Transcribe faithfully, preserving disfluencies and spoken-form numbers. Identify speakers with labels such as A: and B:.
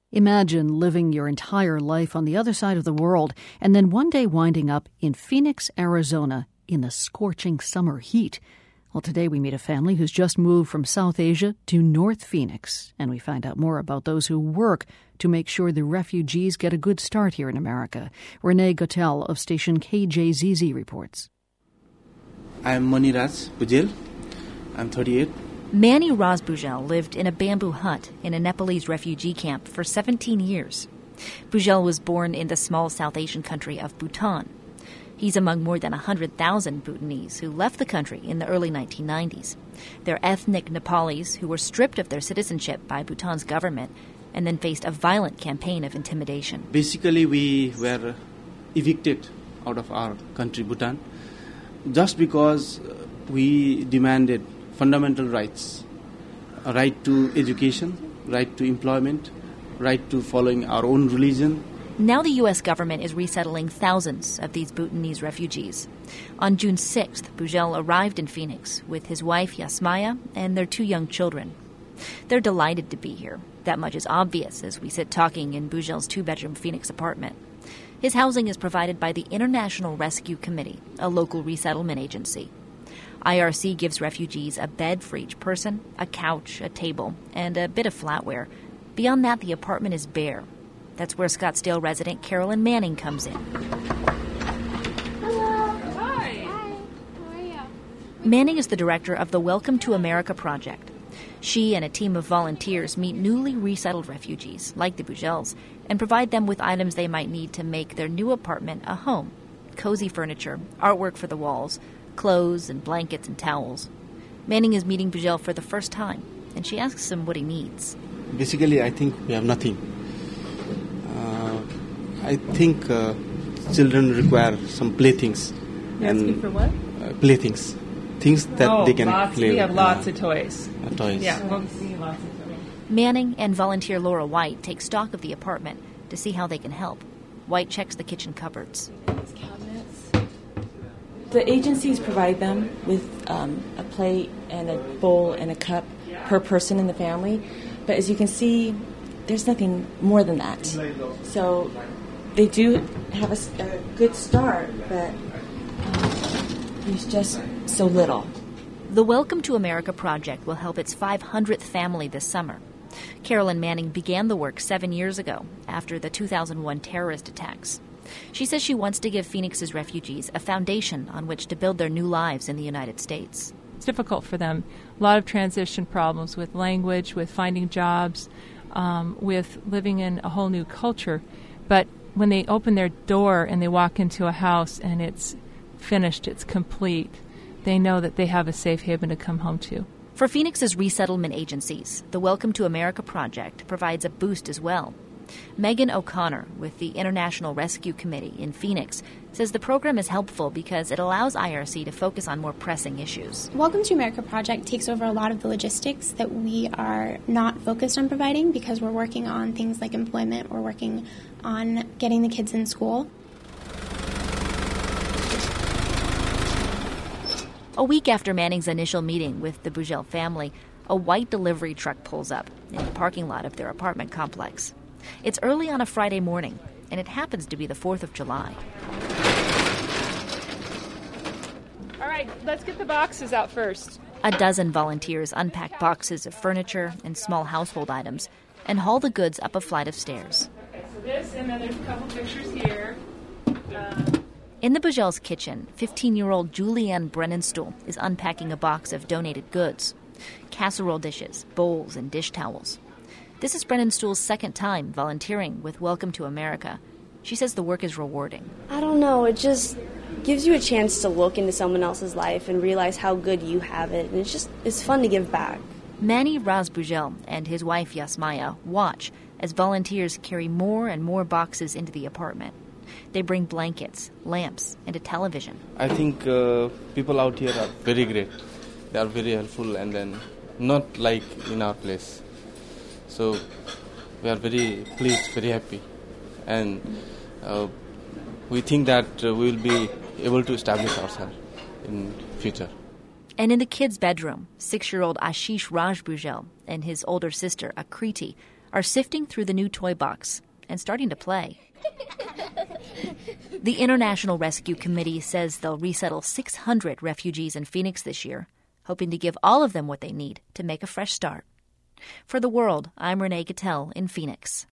A: Imagine living your entire life on the other side of the world and then one day winding up in Phoenix, Arizona, in the scorching summer heat. Well, today we meet a family who's just moved from South Asia to North Phoenix, and we find out more about those who work to make sure the refugees get a good start here in America. Renee Gottel of station K J Z Z reports.
B: I'm Maniraj Bujel. I'm thirty-eight.
C: Manny Razbujel lived in a bamboo hut in a Nepalese refugee camp for seventeen years. Bujel was born in the small South Asian country of Bhutan. He's among more than one hundred thousand Bhutanese who left the country in the early nineteen nineties. They're ethnic Nepalis who were stripped of their citizenship by Bhutan's government and then faced a violent campaign of intimidation.
B: Basically, we were evicted out of our country, Bhutan, just because we demanded fundamental rights, a right to education, right to employment, right to following our own religion.
C: Now the U S government is resettling thousands of these Bhutanese refugees. On June sixth, Bujel arrived in Phoenix with his wife Yasmaya and their two young children. They're delighted to be here. That much is obvious as we sit talking in Bujel's two-bedroom Phoenix apartment. His housing is provided by the International Rescue Committee, a local resettlement agency. I R C gives refugees a bed for each person, a couch, a table, and a bit of flatware. Beyond that, the apartment is bare. That's where Scottsdale resident Carolyn Manning comes in.
D: Hello. Hi. Hi. How are you?
C: Manning is the director of the Welcome to America project. She and a team of volunteers meet newly resettled refugees, like the Bujels, and provide them with items they might need to make their new apartment a home. Cozy furniture, artwork for the walls, clothes and blankets and towels. Manning is meeting Bujel for the first time, and she asks him what he needs.
B: Basically, I think we have nothing. Uh, I think uh, children require some playthings.
E: You're asking
B: and
E: for what?
B: Uh, playthings. Things that
E: oh,
B: they can
E: lots,
B: play
E: we
B: with.
E: have lots
B: uh,
E: of toys.
B: Uh, toys.
E: Yeah, we'll see lots of toys.
C: Manning and volunteer Laura White take stock of the apartment to see how they can help. White checks the kitchen cupboards.
F: The agencies provide them with um, a plate and a bowl and a cup per person in the family. But as you can see, there's nothing more than that. So they do have a, a good start, but um, there's just so little.
C: The Welcome to America project will help its five hundredth family this summer. Carolyn Manning began the work seven years ago after the two thousand one terrorist attacks. She says she wants to give Phoenix's refugees a foundation on which to build their new lives in the United States.
E: It's difficult for them. A lot of transition problems with language, with finding jobs, um, with living in a whole new culture. But when they open their door and they walk into a house and it's finished, it's complete, they know that they have a safe haven to come home to.
C: For Phoenix's resettlement agencies, the Welcome to America project provides a boost as well. Megan O'Connor with the International Rescue Committee in Phoenix says the program is helpful because it allows I R C to focus on more pressing issues.
D: Welcome to America project takes over a lot of the logistics that we are not focused on providing because we're working on things like employment, we're working on getting the kids in school.
C: A week after Manning's initial meeting with the Bujel family, a white delivery truck pulls up in the parking lot of their apartment complex. It's early on a Friday morning, and it happens to be the fourth of July.
E: All right, let's get the boxes out first.
C: A dozen volunteers unpack boxes of furniture and small household items and haul the goods up a flight of stairs.
E: Okay, so this, and then there's a couple pictures here. Um,
C: In the Bujel's kitchen, fifteen-year-old Julianne Brennenstuhl is unpacking a box of donated goods. Casserole dishes, bowls, and dish towels. This is Brennenstuhl's second time volunteering with Welcome to America. She says the work is rewarding.
G: I don't know, it just gives you a chance to look into someone else's life and realize how good you have it, and it's just, it's fun to give back.
C: Manny Razbujel and his wife Yasmaya watch as volunteers carry more and more boxes into the apartment. They bring blankets, lamps, and a television.
B: I think uh, people out here are very great. They are very helpful and then not like in our place. So we are very pleased, very happy. And uh, we think that uh, we will be able to establish ourselves in future.
C: And in the kids' bedroom, six-year-old Ashish Rajbujel and his older sister Akriti are sifting through the new toy box and starting to play. The International Rescue Committee says they'll resettle six hundred refugees in Phoenix this year, hoping to give all of them what they need to make a fresh start. For The World, I'm Renee Gattel in Phoenix.